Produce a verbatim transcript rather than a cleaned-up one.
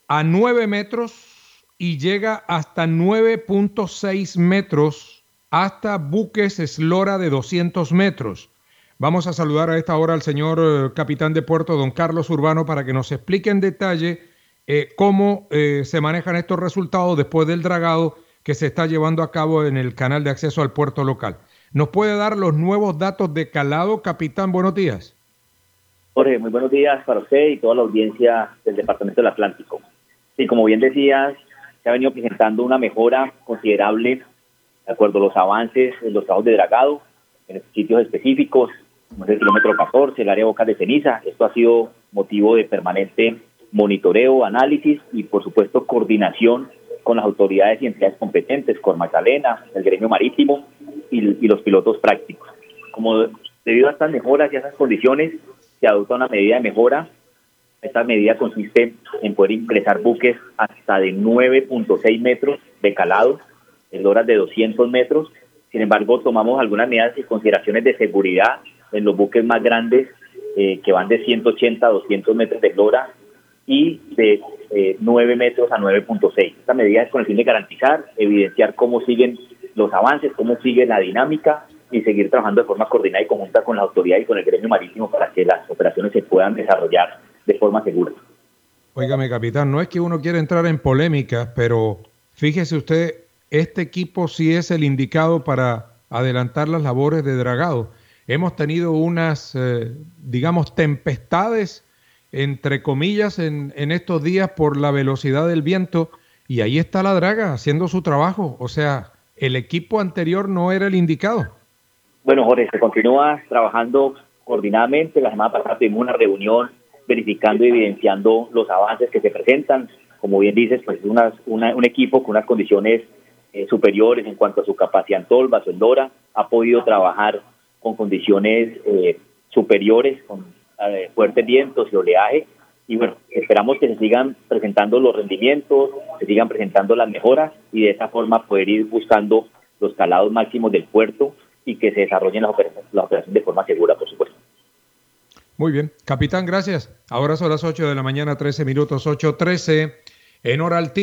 a nueve metros y llega hasta nueve punto seis metros hasta buques eslora de doscientos metros. Vamos a saludar a esta hora al señor eh, capitán de puerto, don Carlos Urbano, para que nos explique en detalle eh, cómo eh, se manejan estos resultados después del dragado que se está llevando a cabo en el canal de acceso al puerto local. ¿Nos puede dar los nuevos datos de calado, capitán? Buenos días. Jorge, muy buenos días para usted y toda la audiencia del Departamento del Atlántico. Sí, como bien decías, se ha venido presentando una mejora considerable de acuerdo a los avances en los trabajos de dragado en sitios específicos, como es el kilómetro catorce, el área de Bocas de Ceniza. Esto ha sido motivo de permanente monitoreo, análisis y, por supuesto, coordinación con las autoridades y entidades competentes, con Magdalena, el gremio marítimo y, y los pilotos prácticos. Como debido a estas mejoras y a esas condiciones, se adopta una medida de mejora. Esta medida consiste en poder ingresar buques hasta de nueve punto seis metros de calado, esloras de doscientos metros. Sin embargo, tomamos algunas medidas y consideraciones de seguridad en los buques más grandes, eh, que van de ciento ochenta a doscientos metros de eslora y de eh, nueve metros a nueve punto seis. Esta medida es con el fin de garantizar, evidenciar cómo siguen los avances, cómo sigue la dinámica y seguir trabajando de forma coordinada y conjunta con la autoridad y con el gremio marítimo para que las operaciones se puedan desarrollar de forma segura. Óigame, capitán, no es que uno quiera entrar en polémicas, pero fíjese usted, este equipo sí es el indicado para adelantar las labores de dragado. Hemos tenido unas, eh, digamos, tempestades, entre comillas, en, en estos días por la velocidad del viento, y ahí está la draga haciendo su trabajo. O sea, el equipo anterior no era el indicado. Bueno, Jorge, se continúa trabajando coordinadamente. La semana pasada tuvimos una reunión verificando y evidenciando los avances que se presentan. Como bien dices, pues es una, una, un equipo con unas condiciones eh, superiores en cuanto a su capacidad en tolva, su eslora. Ha podido trabajar con condiciones eh, superiores, con eh, fuertes vientos y oleaje. Y bueno, esperamos que se sigan presentando los rendimientos, se sigan presentando las mejoras y de esa forma poder ir buscando los calados máximos del puerto y que se desarrollen las operaciones, las operaciones de forma segura, por supuesto. Muy bien. Capitán, gracias. Ahora son las ocho de la mañana, trece minutos, ocho trece en hora alta.